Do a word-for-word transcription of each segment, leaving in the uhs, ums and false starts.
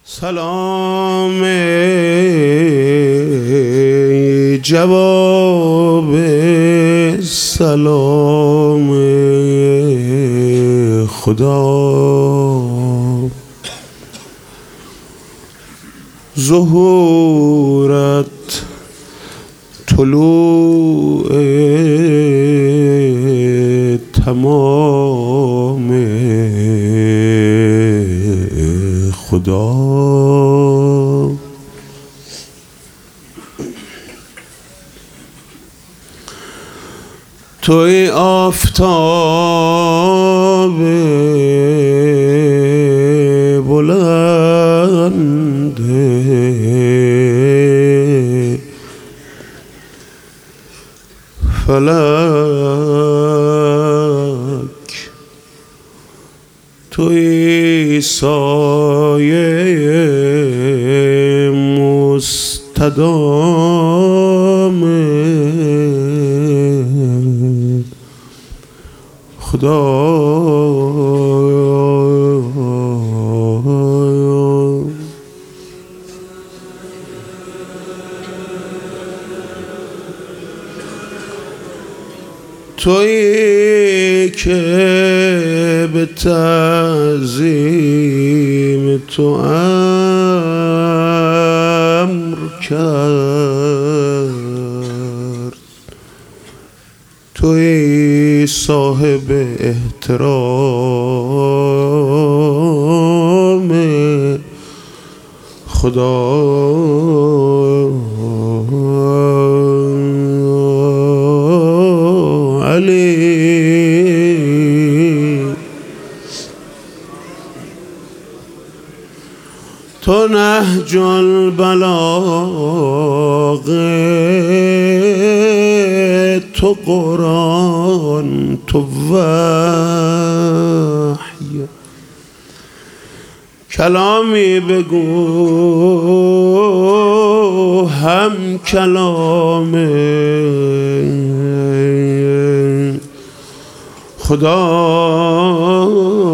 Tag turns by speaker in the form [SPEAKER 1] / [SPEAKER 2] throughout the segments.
[SPEAKER 1] سلام جواب سلام خدا، ظهورت طلوع تمام خدا. توی آفتاب بلند فلک، توی سایه مستدام خدا. تویی که به تعظیم تو امر کرد، تویی صاحب احترام خدا. تو نهج البلاغه، تو قرآن، تو وحی، کلامی بگو هم کلام خدا.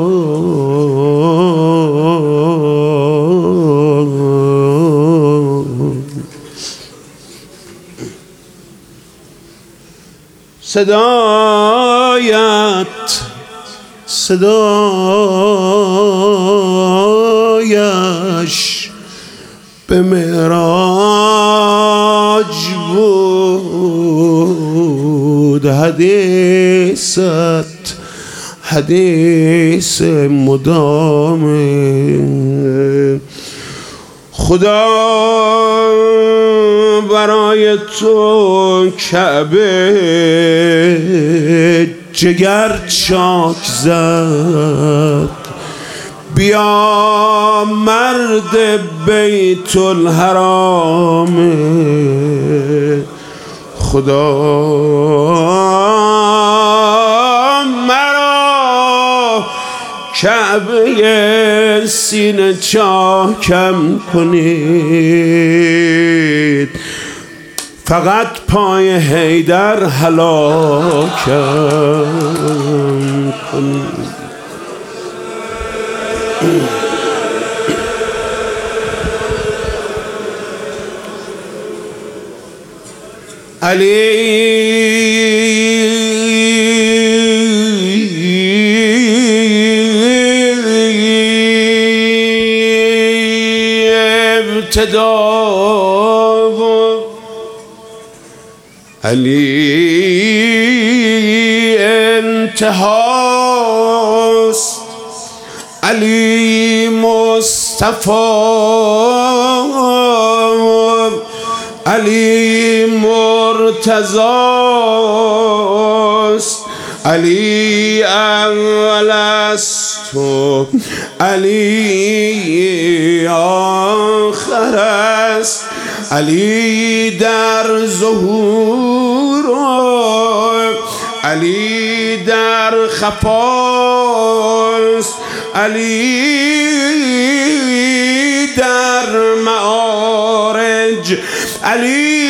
[SPEAKER 1] صدایت صدایش به معراج بود، حدیثت حدیث مدام خدا. برای تو کعبه جگر چاک زد، بیا مرد بیت الحرام خدا. مرا کعبه سینه چاکم کنید، فقط پای حیدر هلاکم کنید. علی ابتدا، علی انتهاست، علی مصطفی، علی مرتضاست، علی اول است و علی آخر است، علی در ظهور و علی در خفاست، علی در معارج، علی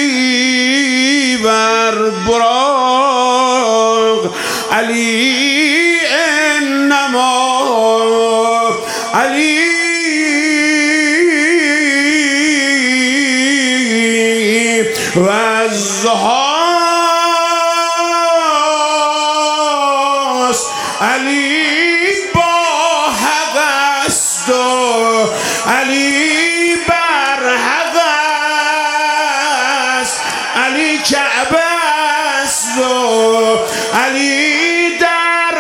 [SPEAKER 1] بر براق، علی انما علی و الزهاست. علی با حق است و علی بر حق است. علی کعبه است و علی در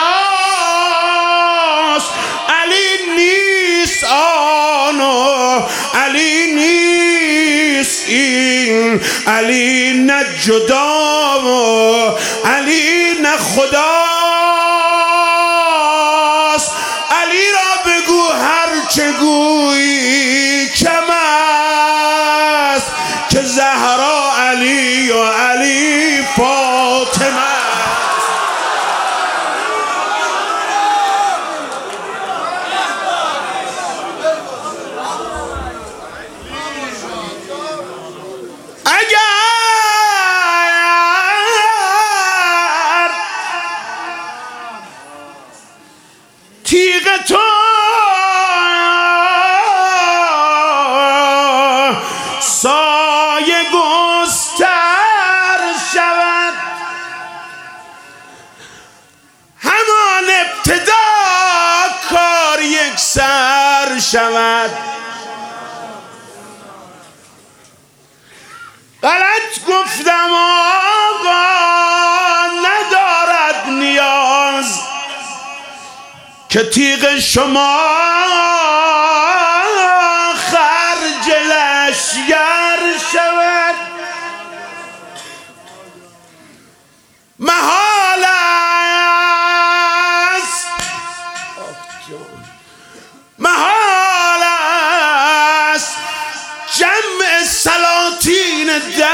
[SPEAKER 1] حراست. علی نیست آن و علی نیست این. علی نه جدا و علی نه خداست. علی را بگو هر چه گویی کم است که زهرا علی و علی فاطمه. تیغ تو سایه گستر شود، همان ابتدا کار یک سر شود. غلط گفتم آقا ندارد نیاز که تیغ شما خرج لشگر شود. محال است محال است جمع سلاطین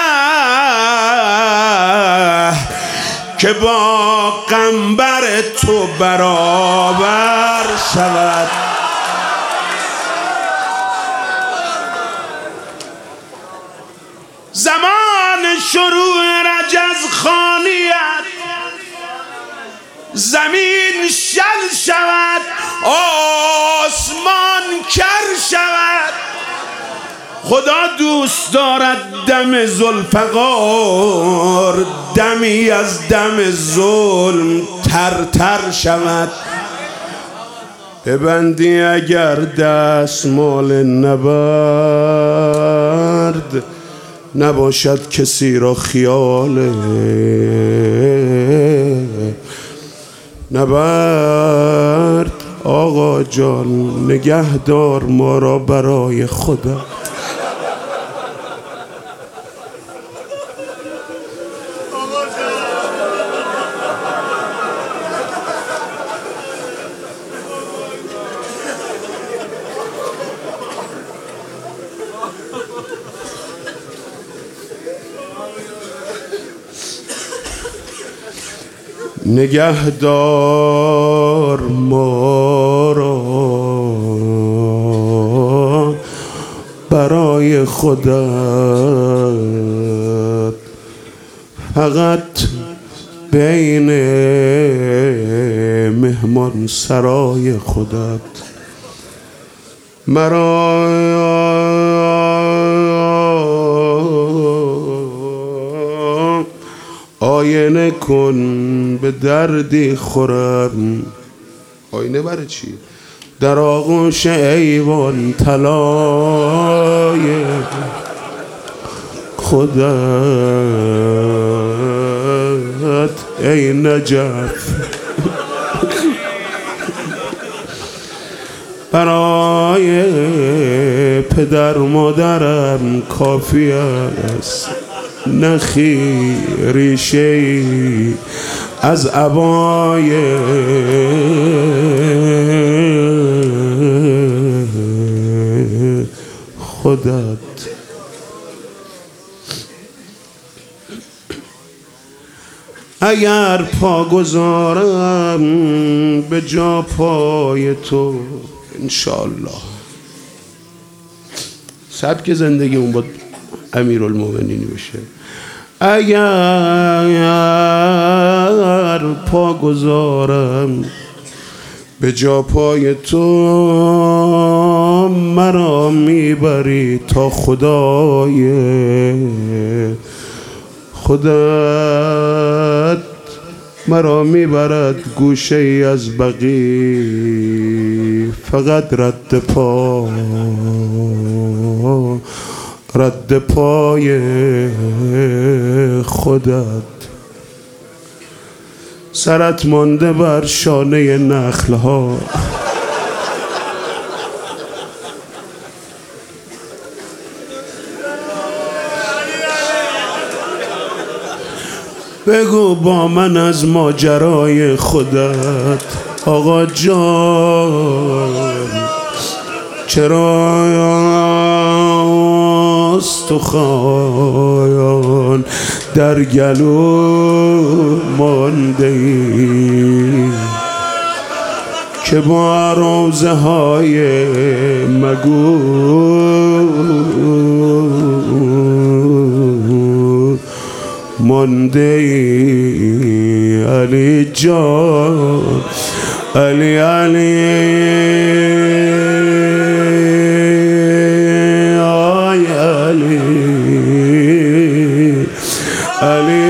[SPEAKER 1] ده که با قنبر تو برابر شود. زمان شروع رجز خانیت زمین شل شود، آسمان کر شود. خدا دوست دارد دم ذوالفقار دمی از دم ظلم تر تر شود. ببندی اگر دست مال نبرد نباشد کسی را خیال نبرد. آقا جان نگهدار ما را برای خدا. نگهدار ما را برای خودت، فقط بین مهمان سرای خودت مرا آینه کن به دردی خورم. آینه برای چی؟ در آغوش ایوان طلای خودت ای نجف برای پدر مادرم کافی است نخی ریشه از عبای خودت. اگر پا گذارم به جا پای تو انشالله. سبک زندگی اون با امیرالمومنینی بشه. اگر پا گذارم به جا پای تو مرا میبری تا خدای خودت مرا میبرد گوشه ای از بقی، فقط رد پا رد پای خودت. سرت مانده بر شانه نخل ها، بگو با من از ماجرای خودت آقا جان، چرا استخوان در گلو مانده ای که با روزه های مگو مانده ای. علی جان علی علی آی علی علی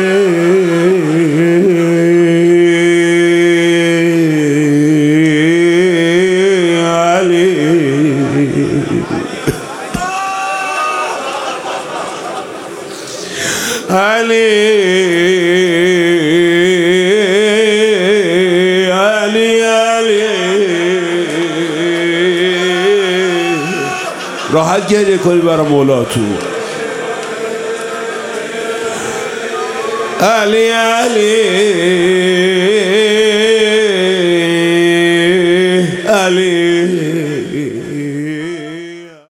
[SPEAKER 1] علی علی علی راحت گریه کنی برای مولاتون. علی علی علی